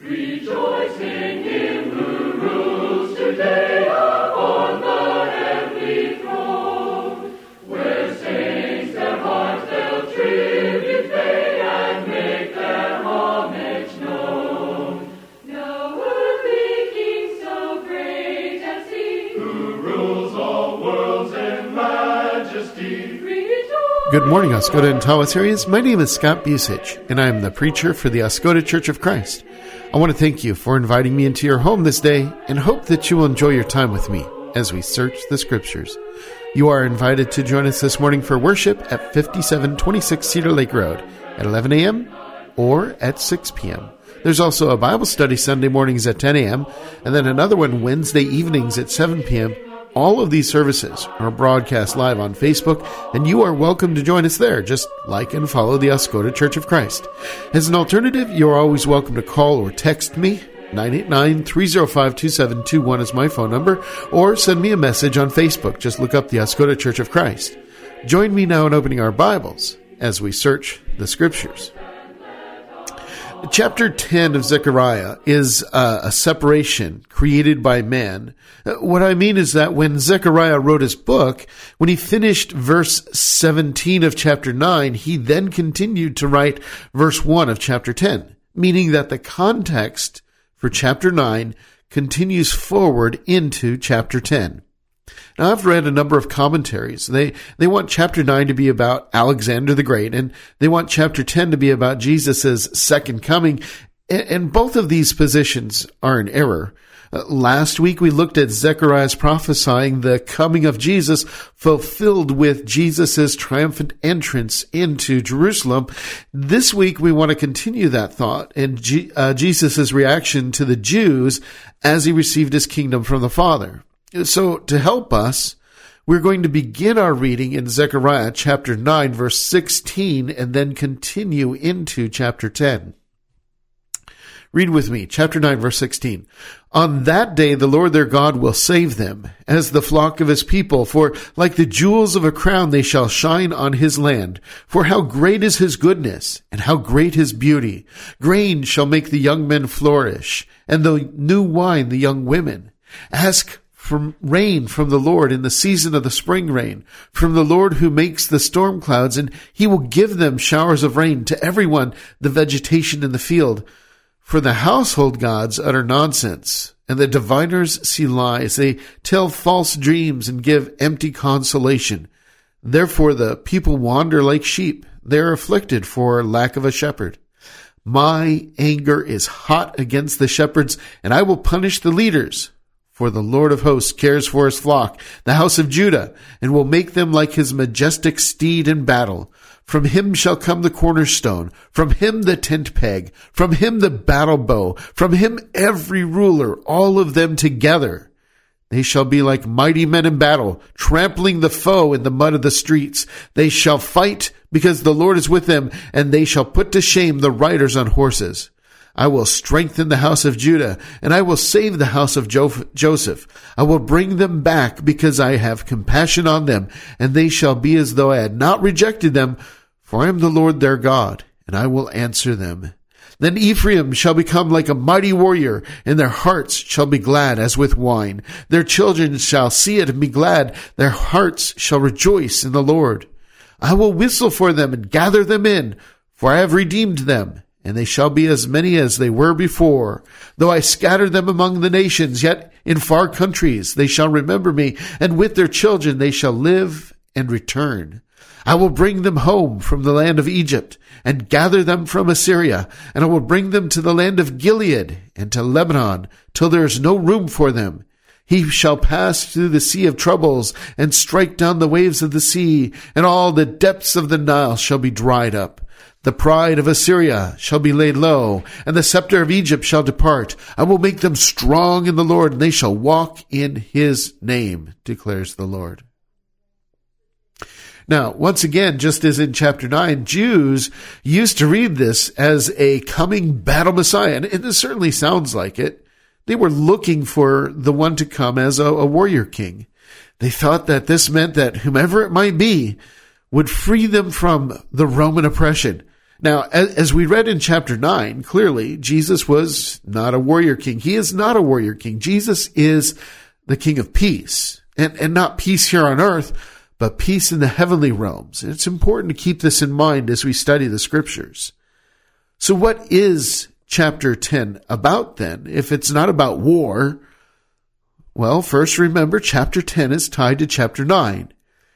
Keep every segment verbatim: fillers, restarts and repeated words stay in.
Rejoice in him who rules today upon the heavenly throne, where saints their hearts they'll tribute pay and make their homage known. Now earthly King so great and seen, who rules all worlds in majesty. Good morning, Oscoda and Tawas. My name is Scott Busich, and I am the preacher for the Oscoda Church of Christ. I want to thank you for inviting me into your home this day and hope that you will enjoy your time with me as we search the Scriptures. You are invited to join us this morning for worship at fifty-seven twenty-six Cedar Lake Road at eleven a.m. or at six p.m. There's also a Bible study Sunday mornings at ten a.m. and then another one Wednesday evenings at seven p.m. All of these services are broadcast live on Facebook, and you are welcome to join us there. Just like and follow the Oscoda Church of Christ. As an alternative, you're always welcome to call or text me. nine eight nine, three oh five, two seven two one is my phone number, or send me a message on Facebook. Just look up the Oscoda Church of Christ. Join me now in opening our Bibles as we search the Scriptures. Chapter ten of Zechariah is uh, a separation created by man. What I mean is that when Zechariah wrote his book, when he finished verse seventeen of chapter nine, he then continued to write verse one of chapter ten, meaning that the context for chapter nine continues forward into chapter ten. Now, I've read a number of commentaries. They they want chapter nine to be about Alexander the Great, and they want chapter ten to be about Jesus' second coming, and, and both of these positions are in error. Uh, last week, we looked at Zechariah's prophesying the coming of Jesus fulfilled with Jesus' triumphant entrance into Jerusalem. This week, we want to continue that thought and G- uh, Jesus' reaction to the Jews as he received his kingdom from the Father. So to help us, we're going to begin our reading in Zechariah chapter nine, verse sixteen, and then continue into chapter ten. Read with me, chapter nine, verse sixteen. On that day the Lord their God will save them, as the flock of his people, for like the jewels of a crown they shall shine on his land. For how great is his goodness, and how great his beauty! Grain shall make the young men flourish, and the new wine the young women. Ask from rain from the Lord in the season of the spring rain, from the Lord who makes the storm clouds, and he will give them showers of rain to everyone, the vegetation in the field. For the household gods utter nonsense, and the diviners see lies. They tell false dreams and give empty consolation. Therefore the people wander like sheep. They are afflicted for lack of a shepherd. My anger is hot against the shepherds, and I will punish the leaders. For the Lord of hosts cares for his flock, the house of Judah, and will make them like his majestic steed in battle. From him shall come the cornerstone, from him the tent peg, from him the battle bow, from him every ruler, all of them together. They shall be like mighty men in battle, trampling the foe in the mud of the streets. They shall fight because the Lord is with them, and they shall put to shame the riders on horses. I will strengthen the house of Judah, and I will save the house of jo- Joseph. I will bring them back because I have compassion on them, and they shall be as though I had not rejected them, for I am the Lord their God, and I will answer them. Then Ephraim shall become like a mighty warrior, and their hearts shall be glad as with wine. Their children shall see it and be glad. Their hearts shall rejoice in the Lord. I will whistle for them and gather them in, for I have redeemed them. And they shall be as many as they were before. Though I scatter them among the nations, yet in far countries they shall remember me, and with their children they shall live and return. I will bring them home from the land of Egypt, and gather them from Assyria, and I will bring them to the land of Gilead, and to Lebanon, till there is no room for them. He shall pass through the sea of troubles, and strike down the waves of the sea, and all the depths of the Nile shall be dried up. The pride of Assyria shall be laid low, and the scepter of Egypt shall depart. I will make them strong in the Lord, and they shall walk in his name, declares the Lord. Now, once again, just as in chapter nine, Jews used to read this as a coming battle Messiah, and it certainly sounds like it. They were looking for the one to come as a, a warrior king. They thought that this meant that whomever it might be would free them from the Roman oppression. Now, as, as we read in chapter nine, clearly Jesus was not a warrior king. He is not a warrior king. Jesus is the King of peace, and, and not peace here on earth, but peace in the heavenly realms. And it's important to keep this in mind as we study the scriptures. So what is chapter ten about then, if it's not about war? Well, first remember, chapter ten is tied to chapter nine.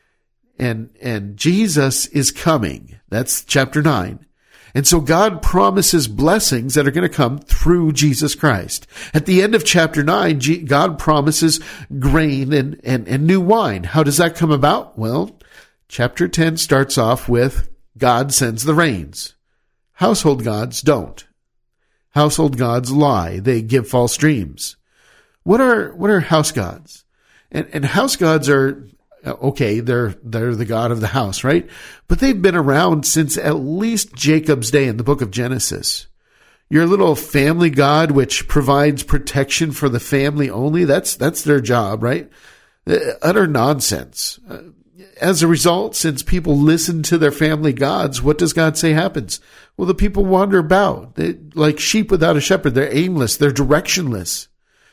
And, and Jesus is coming. That's chapter nine. And so God promises blessings that are going to come through Jesus Christ. At the end of chapter nine, God promises grain and, and, and new wine. How does that come about? Well, chapter ten starts off with God sends the rains. Household gods don't. Household gods lie. They give false dreams. What are, what are house gods? And, and house gods are, okay, they're, they're the God of the house, right? But they've been around since at least Jacob's day in the book of Genesis. Your little family God, which provides protection for the family only, that's, that's their job, right? Uh, utter nonsense. Uh, as a result, since people listen to their family gods, what does God say happens? Well, the people wander about they, like sheep without a shepherd. They're aimless. They're directionless.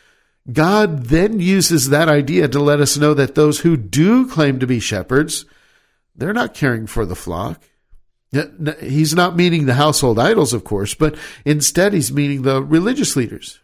God then uses that idea to let us know that those who do claim to be shepherds, they're not caring for the flock. He's not meaning the household idols, of course, but instead he's meaning the religious leaders.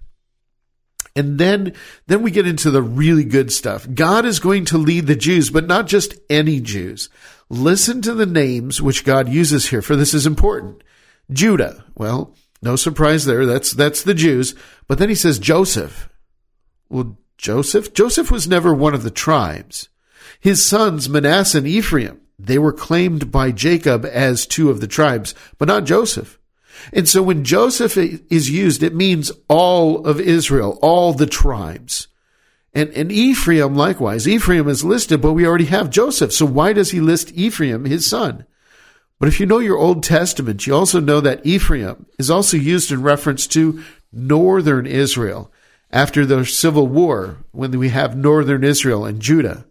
And then, then we get into the really good stuff. God is going to lead the Jews, but not just any Jews. Listen to the names which God uses here, for this is important. Judah, well, no surprise there. That's, that's the Jews. But then he says Joseph. Well, Joseph? Joseph was never one of the tribes. His sons, Manasseh and Ephraim, they were claimed by Jacob as two of the tribes, but not Joseph. And so when Joseph is used, it means all of Israel, all the tribes. And, and Ephraim likewise. Ephraim is listed, but we already have Joseph. So why does he list Ephraim, his son? But if you know your Old Testament, you also know that Ephraim is also used in reference to northern Israel. After the civil war, when we have northern Israel and Judah.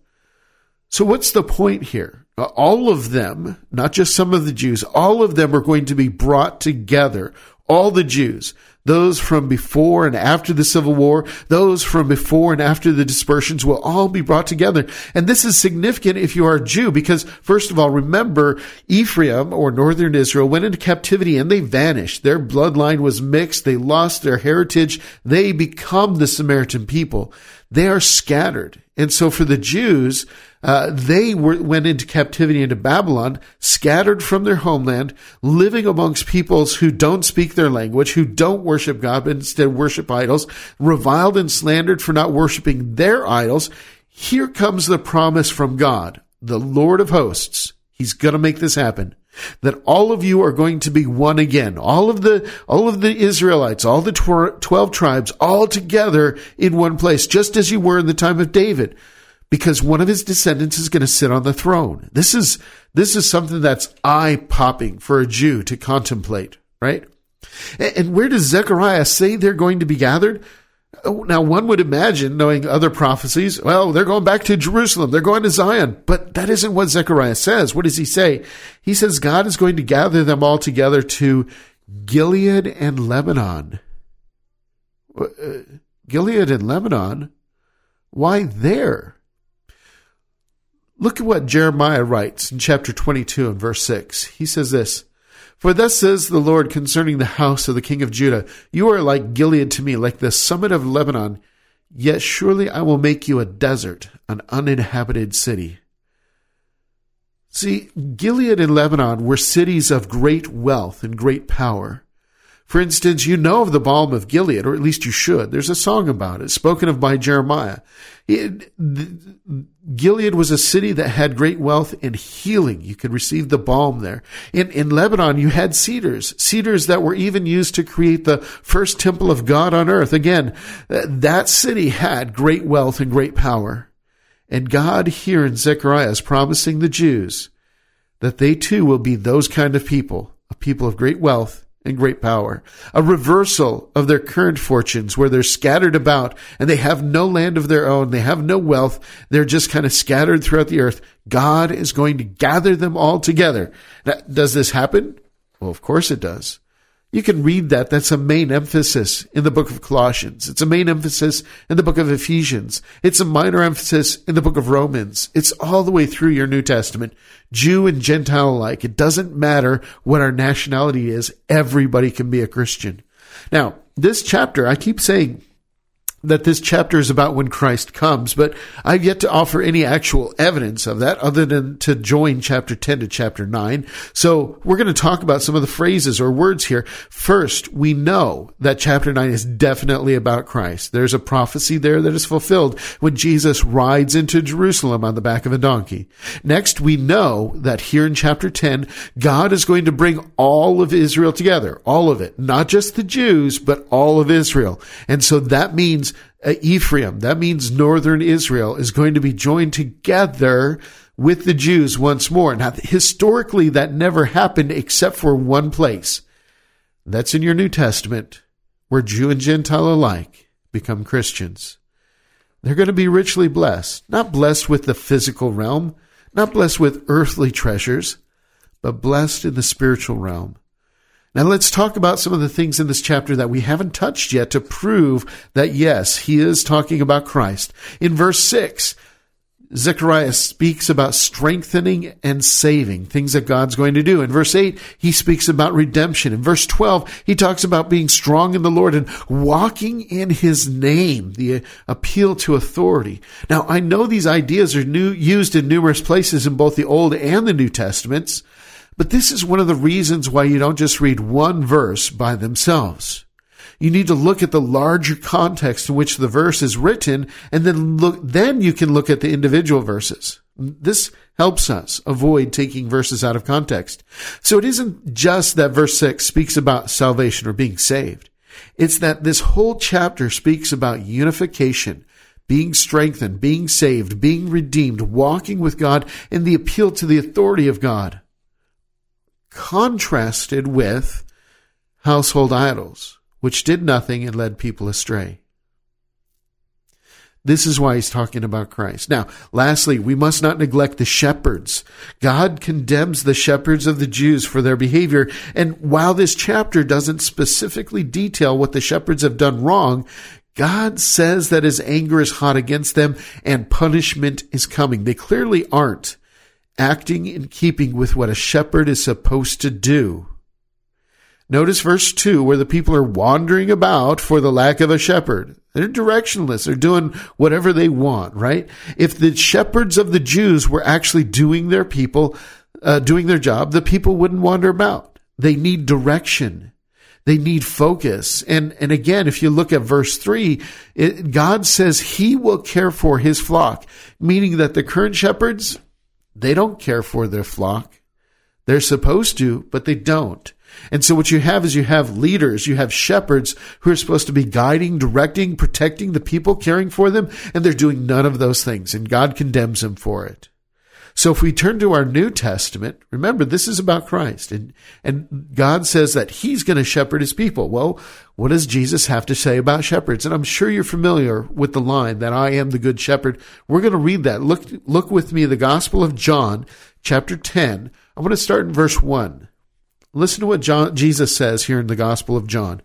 So what's the point here? All of them, not just some of the Jews, all of them are going to be brought together. All the Jews, those from before and after the Civil War, those from before and after the dispersions will all be brought together. And this is significant if you are a Jew because, first of all, remember Ephraim or northern Israel went into captivity and they vanished. Their bloodline was mixed. They lost their heritage. They become the Samaritan people. They are scattered. And so for the Jews, uh, they were, went into captivity into Babylon, scattered from their homeland, living amongst peoples who don't speak their language, who don't worship God, but instead worship idols, reviled and slandered for not worshiping their idols. Here comes the promise from God, the Lord of hosts. He's going to make this happen. That all of you are going to be one again. All of the, all of the Israelites, all the twelve tribes, all together in one place, just as you were in the time of David, because one of his descendants is going to sit on the throne. This is, this is something that's eye-popping for a Jew to contemplate, right? And where does Zechariah say they're going to be gathered? Now, one would imagine, knowing other prophecies, well, they're going back to Jerusalem. They're going to Zion. But that isn't what Zechariah says. What does he say? He says God is going to gather them all together to Gilead and Lebanon. Uh, Gilead and Lebanon? Why there? Look at what Jeremiah writes in chapter twenty-two and verse six. He says this, "For thus says the Lord concerning the house of the king of Judah, you are like Gilead to me, like the summit of Lebanon, yet surely I will make you a desert, an uninhabited city." See, Gilead and Lebanon were cities of great wealth and great power. For instance, you know of the balm of Gilead, or at least you should. There's a song about it, spoken of by Jeremiah. It, the, Gilead was a city that had great wealth and healing. You could receive the balm there. In, in Lebanon, you had cedars, cedars that were even used to create the first temple of God on earth. Again, that city had great wealth and great power. And God here in Zechariah is promising the Jews that they too will be those kind of people, a people of great wealth and great power, a reversal of their current fortunes where they're scattered about and they have no land of their own. They have no wealth. They're just kind of scattered throughout the earth. God is going to gather them all together. Now, does this happen? Well, of course it does. You can read that. That's a main emphasis in the book of Colossians. It's a main emphasis in the book of Ephesians. It's a minor emphasis in the book of Romans. It's all the way through your New Testament, Jew and Gentile alike. It doesn't matter what our nationality is. Everybody can be a Christian. Now, this chapter, I keep saying that this chapter is about when Christ comes, but I've yet to offer any actual evidence of that other than to join chapter ten to chapter nine. So we're going to talk about some of the phrases or words here. First, we know that chapter nine is definitely about Christ. There's a prophecy there that is fulfilled when Jesus rides into Jerusalem on the back of a donkey. Next, we know that here in chapter ten, God is going to bring all of Israel together, all of it, not just the Jews, but all of Israel. And so that means Uh, Ephraim, that means northern Israel, is going to be joined together with the Jews once more. Now, historically, that never happened except for one place. That's in your New Testament, where Jew and Gentile alike become Christians. They're going to be richly blessed, not blessed with the physical realm, not blessed with earthly treasures, but blessed in the spiritual realm. Now let's talk about some of the things in this chapter that we haven't touched yet to prove that, yes, he is talking about Christ. In verse six, Zechariah speaks about strengthening and saving, things that God's going to do. In verse eight, he speaks about redemption. In verse twelve, he talks about being strong in the Lord and walking in his name, the appeal to authority. Now, I know these ideas are new, used in numerous places in both the Old and the New Testaments, but this is one of the reasons why you don't just read one verse by themselves. You need to look at the larger context in which the verse is written, and then look, then you can look at the individual verses. This helps us avoid taking verses out of context. So it isn't just that verse six speaks about salvation or being saved. It's that this whole chapter speaks about unification, being strengthened, being saved, being redeemed, walking with God, and the appeal to the authority of God, contrasted with household idols, which did nothing and led people astray. This is why he's talking about Christ. Now, lastly, we must not neglect the shepherds. God condemns the shepherds of the Jews for their behavior, and while this chapter doesn't specifically detail what the shepherds have done wrong, God says that his anger is hot against them and punishment is coming. They clearly aren't acting in keeping with what a shepherd is supposed to do. Notice verse two, where the people are wandering about for the lack of a shepherd. They're directionless. They're doing whatever they want, right? If the shepherds of the Jews were actually doing their people, uh, doing their job, the people wouldn't wander about. They need direction. They need focus. And, and again, if you look at verse three, it, God says he will care for his flock, meaning that the current shepherds, they don't care for their flock. They're supposed to, but they don't. And so what you have is you have leaders, you have shepherds who are supposed to be guiding, directing, protecting the people, caring for them, and they're doing none of those things, and God condemns them for it. So if we turn to our New Testament, remember, this is about Christ, and, and God says that he's going to shepherd his people. Well, what does Jesus have to say about shepherds? And I'm sure you're familiar with the line that I am the good shepherd. We're going to read that. Look, look with me, the Gospel of John, chapter ten. I want to start in verse one. Listen to what John, Jesus says here in the Gospel of John.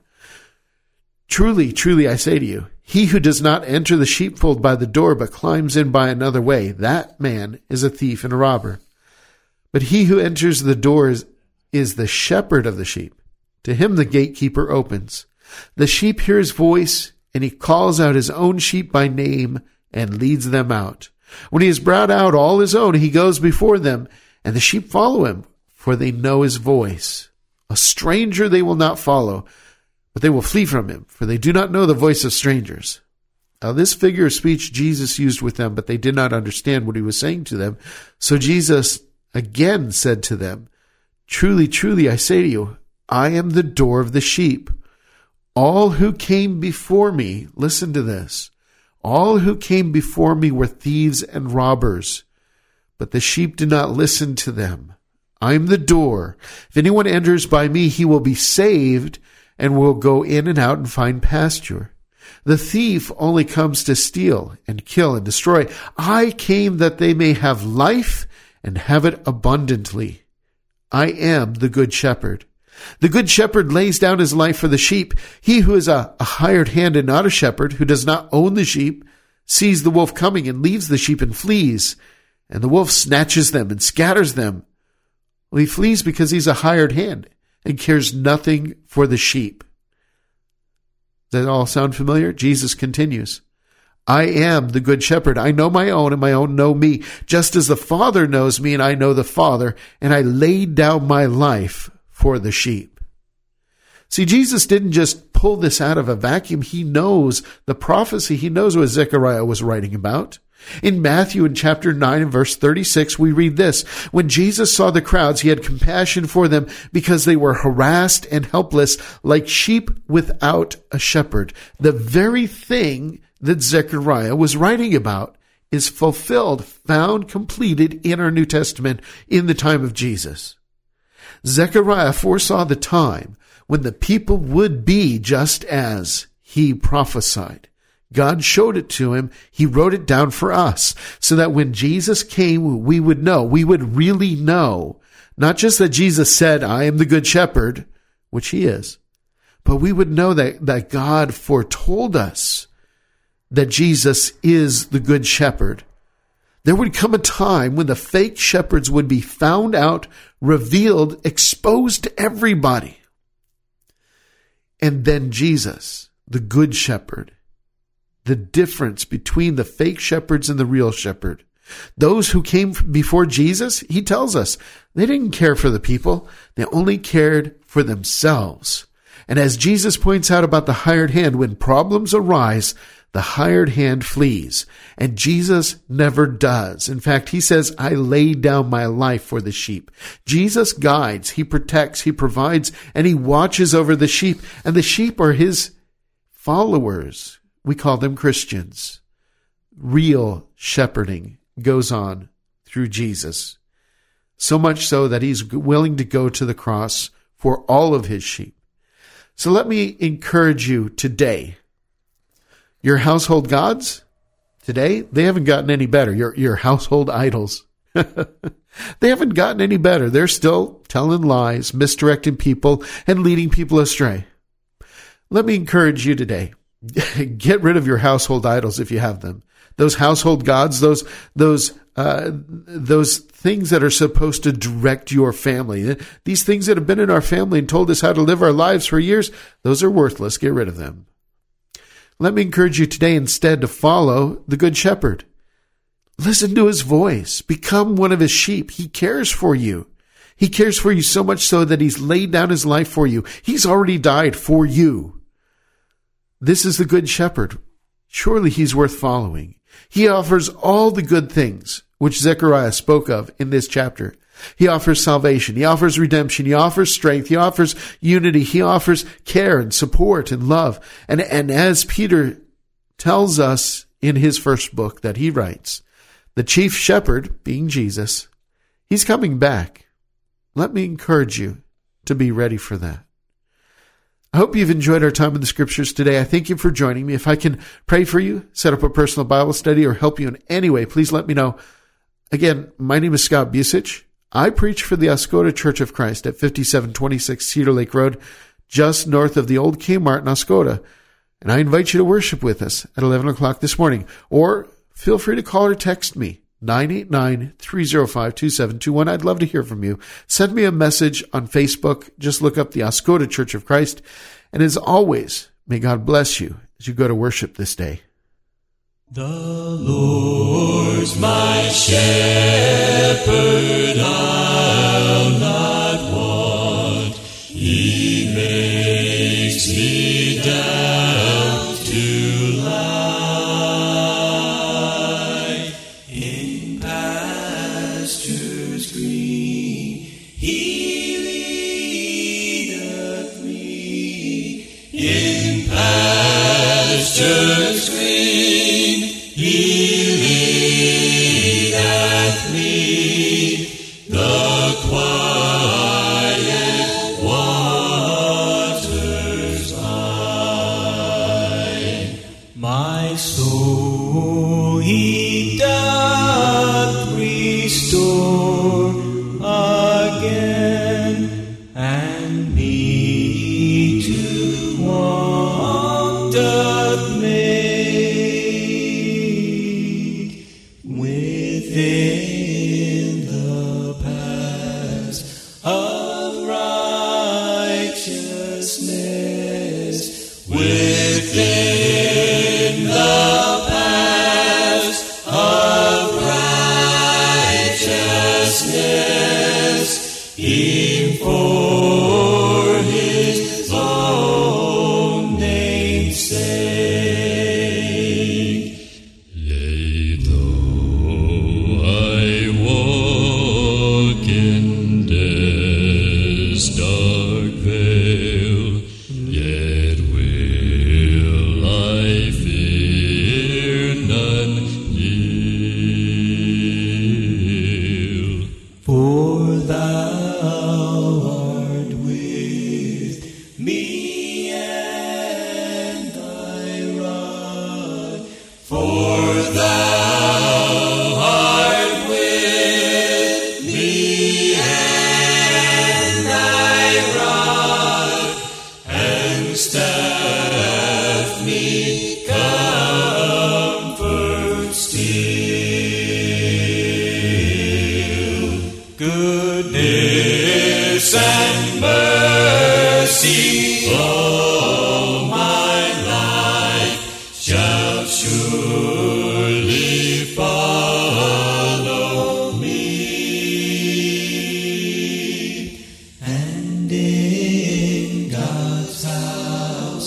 Truly, truly, I say to you, he who does not enter the sheepfold by the door, but climbs in by another way, that man is a thief and a robber. But he who enters the door is, is the shepherd of the sheep. To him the gatekeeper opens. The sheep hear his voice, and he calls out his own sheep by name and leads them out. When he has brought out all his own, he goes before them, and the sheep follow him, for they know his voice. A stranger they will not follow, but they will flee from him, for they do not know the voice of strangers. Now this figure of speech Jesus used with them, but they did not understand what he was saying to them. So Jesus again said to them, Truly, truly, I say to you, I am the door of the sheep. All who came before me, listen to this, all who came before me were thieves and robbers, but the sheep did not listen to them. I am the door. If anyone enters by me, he will be saved and will go in and out and find pasture. The thief only comes to steal and kill and destroy. I came that they may have life and have it abundantly. I am the good shepherd. The good shepherd lays down his life for the sheep. He who is a, a hired hand and not a shepherd, who does not own the sheep, sees the wolf coming and leaves the sheep and flees. And the wolf snatches them and scatters them. Well, he flees because he's a hired hand and cares nothing for the sheep. Does that all sound familiar? Jesus continues, I am the good shepherd. I know my own and my own know me, just as the Father knows me and I know the Father, and I laid down my life for the sheep. See, Jesus didn't just pull this out of a vacuum. He knows the prophecy. He knows what Zechariah was writing about. In Matthew in chapter nine and verse thirty-six, we read this. When Jesus saw the crowds, he had compassion for them because they were harassed and helpless like sheep without a shepherd. The very thing that Zechariah was writing about is fulfilled, found completed in our New Testament in the time of Jesus. Zechariah foresaw the time when the people would be just as he prophesied. God showed it to him. He wrote it down for us so that when Jesus came, we would know, we would really know, not just that Jesus said, I am the good shepherd, which he is, but we would know that, that God foretold us that Jesus is the good shepherd. There would come a time when the fake shepherds would be found out, revealed, exposed to everybody. And then Jesus, the good shepherd, the difference between the fake shepherds and the real shepherd. Those who came before Jesus, he tells us, they didn't care for the people. They only cared for themselves. And as Jesus points out about the hired hand, when problems arise, the hired hand flees. And Jesus never does. In fact, he says, I lay down my life for the sheep. Jesus guides, he protects, he provides, and he watches over the sheep. And the sheep are his followers. We call them Christians. Real shepherding goes on through Jesus. So much so that he's willing to go to the cross for all of his sheep. So let me encourage you today. Your household gods, today, they haven't gotten any better. Your, your household idols. They haven't gotten any better. They're still telling lies, misdirecting people, and leading people astray. Let me encourage you today. Get rid of your household idols if you have them. Those household gods, those those uh, those things that are supposed to direct your family. These things that have been in our family and told us how to live our lives for years, those are worthless. Get rid of them. Let me encourage you today instead to follow the Good Shepherd. Listen to his voice. Become one of his sheep. He cares for you. He cares for you so much so that he's laid down his life for you. He's already died for you. This is the Good Shepherd. Surely he's worth following. He offers all the good things which Zechariah spoke of in this chapter. He offers salvation. He offers redemption. He offers strength. He offers unity. He offers care and support and love. And, and as Peter tells us in his first book that he writes, the chief shepherd, being Jesus, he's coming back. Let me encourage you to be ready for that. I hope you've enjoyed our time in the scriptures today. I thank you for joining me. If I can pray for you, set up a personal Bible study, or help you in any way, please let me know. Again, my name is Scott Busich. I preach for the Oscoda Church of Christ at fifty-seven twenty-six Cedar Lake Road, just north of the old Kmart in Oscoda. And I invite you to worship with us at eleven o'clock this morning. Or feel free to call or text me, nine eight nine, three oh five, two seven two one. I'd love to hear from you. Send me a message on Facebook. Just look up the Oscoda Church of Christ. And as always, may God bless you as you go to worship this day. The Lord's my shepherd, I'll not want. He makes me down to lie in pastures green. He leadeth me in pastures green. He leadeth me the quiet waters by. My soul he doth restore again, and me doth make within the paths of righteousness, within the paths of righteousness, Him for His own name's sake. Yea, though I walk in death's dark vale, yet will I fear none ill. For Thou art with me, and Thy rod. For Thou art with me, and Thy rod and staff me comfort still. Goodness and mercy all my life shall surely follow me, and in God's house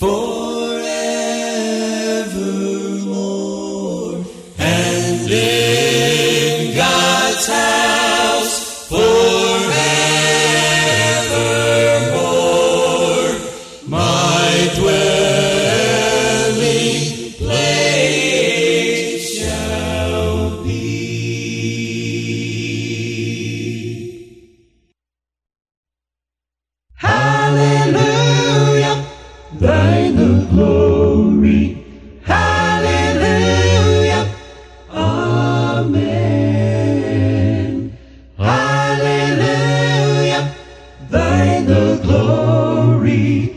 forevermore, and in God's house forevermore, my dwelling place shall be. Hallelujah, Thine the glory. Hallelujah, Amen. Hallelujah, Thine the glory.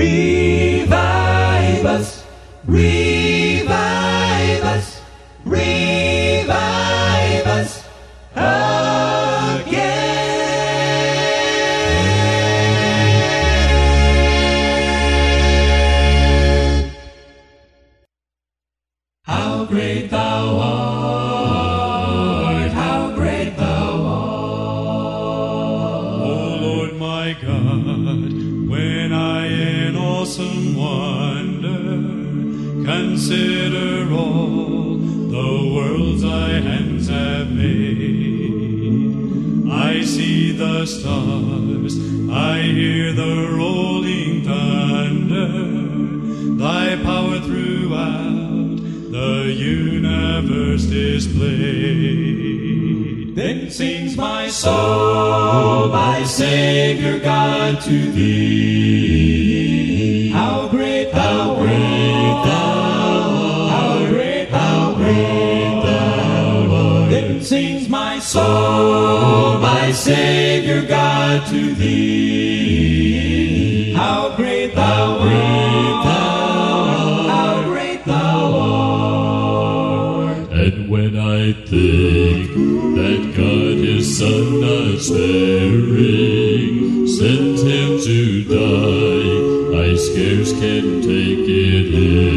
Revive us, revive us, revive us again. How great Thou art, how great Thou art. O Lord my God, when I in awesome wonder consider all the worlds Thy hands have made, I see the stars, I hear the rolling thunder, Thy power throughout the universe displayed. Then sings my soul, my Savior God, to Thee. How great Thou art, how great Thou art. Then sings my soul, my Savior God, to Thee. How great Thou art, how great Thou art. And when I think that God His Son not sparing sent Him to die, I scarce can take it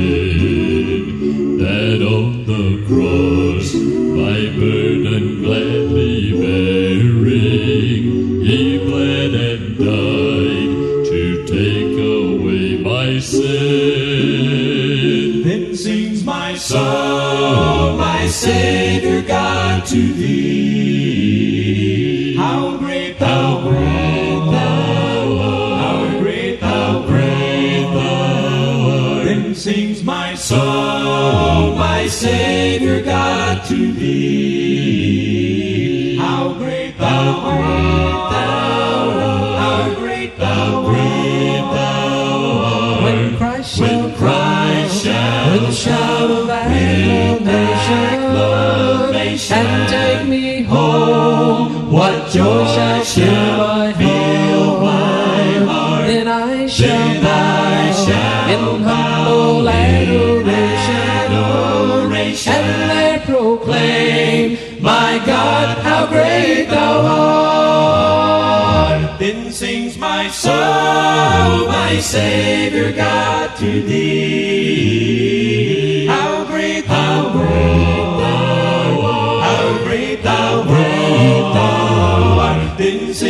in, that on the cross my burden gladly bearing, He bled and died to take away my sin. Then sings my soul, my Savior God, to Thee. How great Thou art, how great Thou art. Then sings my soul, my Savior God, to Thee. How great Thou art, how great Thou art. When Christ shall come with a shout of acclamation and take me home, what joy shall fill my heart. Then I shall bow in humble great thou art. Then sings my soul, my Savior God, to thee. How great thou art, how great thou art, how great thou art. Then